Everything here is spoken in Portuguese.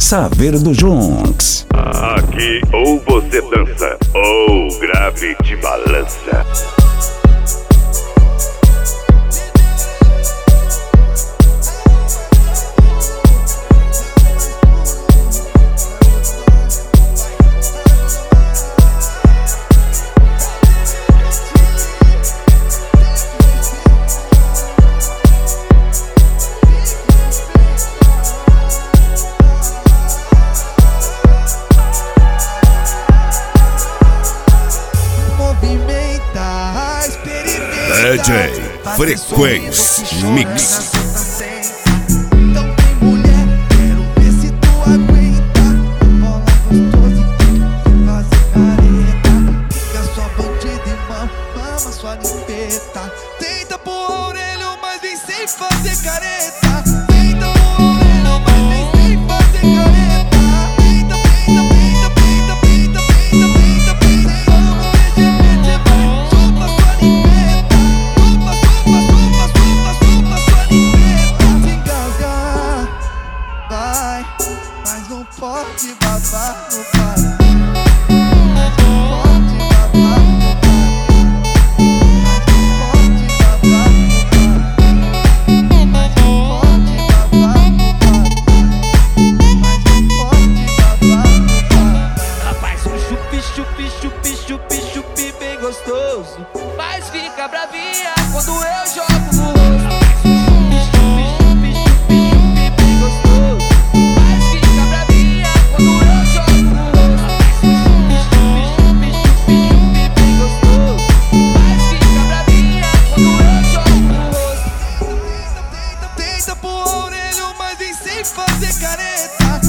Saveiro do Junks. Aqui ou você dança, ou grave te balança. DJ Frequência Mix. Então tem mulher, quero ver se tu aguenta. Bola gostosa e fazer careta. Fica sua bandida e mama sua limpeta. Tenta pôr a orelha, mas vem sem fazer careta. Tenta pôr a orelha, mas vem sem fazer careta. Tenta, tenta, tenta, tenta, tenta, tenta, tenta, tenta. Vamos ver de repente, vai, solta sua limpeta. Vai, mas não pode babar no pai. Mas não pode babar no pai. Mas não pode babar no pai. Mas não pode babar no pai. Rapaz, um chupi, chupi, chupi, chupi, chupi bem gostoso. Mas fica bravinha quando eu jogo no rosto. Tenta pôr a orelha, mas vem sem fazer careta.